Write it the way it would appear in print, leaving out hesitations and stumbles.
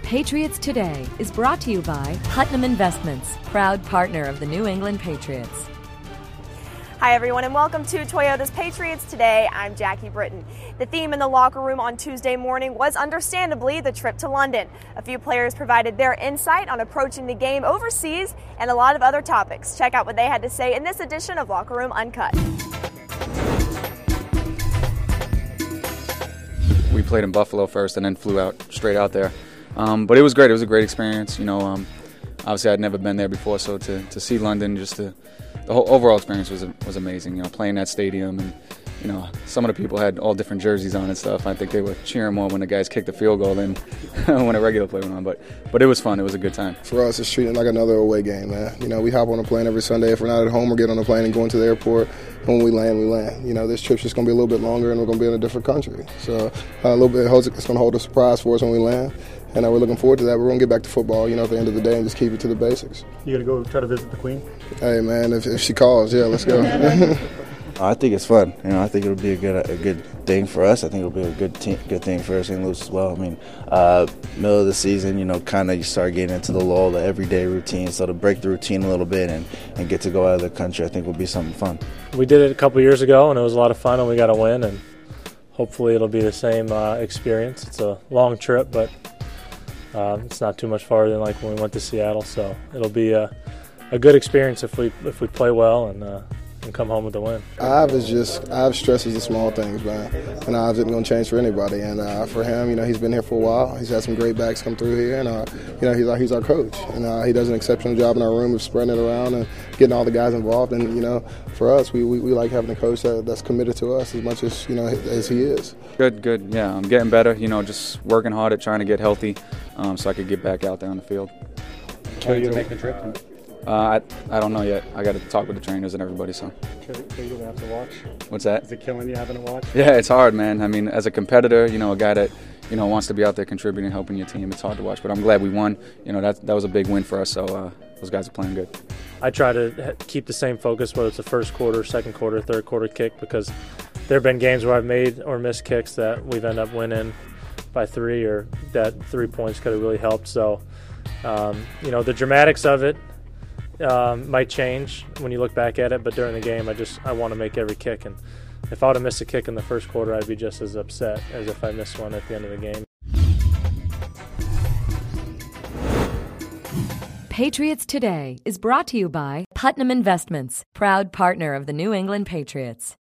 Patriots Today is brought to you by Putnam Investments, proud partner of the New England Patriots. Hi everyone and welcome to Toyota's Patriots Today. I'm Jackie Britton. The theme in the locker room on Tuesday morning was understandably the trip to London. A few players provided their insight on approaching the game overseas and a lot of other topics. Check out what they had to say in this edition of Locker Room Uncut. We played in Buffalo first and then flew out straight out there. But it was great. It was a great experience. Obviously I'd never been there before, so to see London, the whole overall experience was amazing. Playing that stadium, and some of the people had all different jerseys on and stuff. I think they were cheering more when the guys kicked the field goal than when a regular play went on. But it was fun. It was a good time. For us, it's treating like another away game, man. We hop on a plane every Sunday. If we're not at home, we're getting on a plane and going to the airport. When we land, we land. This trip's just going to be a little bit longer, and we're going to be in a different country. So a little bit, it's going to hold a surprise for us when we land. And we're looking forward to that. We're going to get back to football, at the end of the day, and just keep it to the basics. You going to go try to visit the Queen? Hey, man, if she calls, yeah, let's go. I think it's fun. I think it'll be a good thing for us. I think it'll be a good thing for St. Louis as well. Middle of the season, kind of you start getting into the lull, the everyday routine. So to break the routine a little bit and get to go out of the country, I think will be something fun. We did it a couple years ago, and it was a lot of fun, and we got a win. And hopefully it'll be the same experience. It's a long trip, but it's not too much farther than like when we went to Seattle. So it'll be a good experience if we play well and come home with a win. Ives stresses the small things, man. And Ives isn't going to change for anybody. And for him, he's been here for a while. He's had some great backs come through here, and he's our coach. And he does an exceptional job in our room of spreading it around and getting all the guys involved. And for us, we like having a coach that's committed to us as much as as he is. Good. Yeah, I'm getting better. Just working hard at trying to get healthy, so I could get back out there on the field. Are you make the trip? I don't know yet. I got to talk with the trainers and everybody. So. Are you going to have to watch? What's that? Is it killing you having to watch? Yeah, it's hard, man. As a competitor, a guy that wants to be out there contributing, helping your team, it's hard to watch. But I'm glad we won. That was a big win for us. So those guys are playing good. I try to keep the same focus, whether it's the first quarter, second quarter, third quarter kick, because there have been games where I've made or missed kicks that we've ended up winning by 3, or that 3 points could have really helped. So, the dramatics of it might change when you look back at it, but during the game, I want to make every kick. And if I would have missed a kick in the first quarter, I'd be just as upset as if I missed one at the end of the game. Patriots Today is brought to you by Putnam Investments, proud partner of the New England Patriots.